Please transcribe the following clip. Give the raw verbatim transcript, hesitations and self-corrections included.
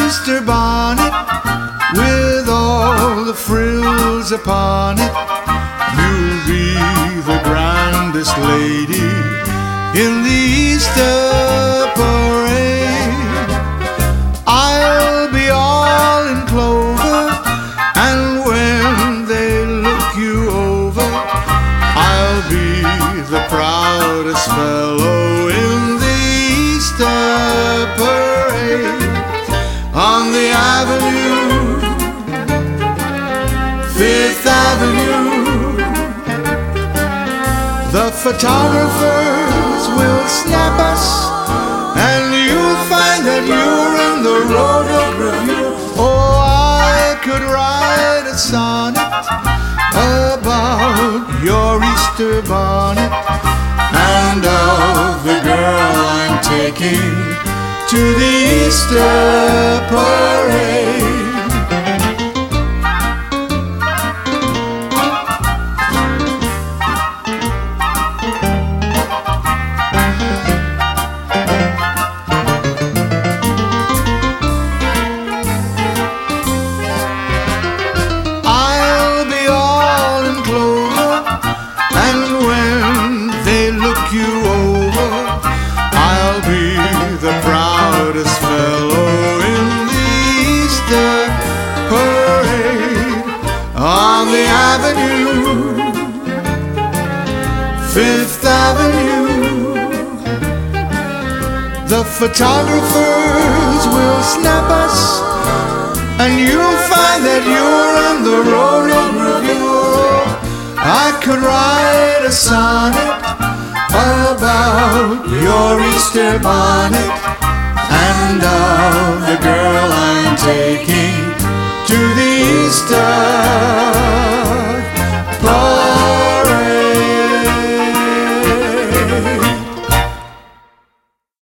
Easter bonnet with all the frills upon it. You'll be the grandest lady in the Easter parade. I'll be all in clover, and when they look you over, I'll be the proudest fellow in the Easter parade. On the avenue, Fifth Avenue, the photographers will snap us, and you'll find that you're in the Rodeo Review. Oh, I could write a sonnet about your Easter bonnet, and of the girl I'm taking to the Easter parade. I'll be all in clover, and when they look you over, I'll be the proudest fellow in the Easter parade. On the avenue, Fifth Avenue, the photographers will snap us, and you'll find that you're in the Rodeo Review. I could write a sonnet about your Easter bonnet, and of the girl I'm taking to the Easter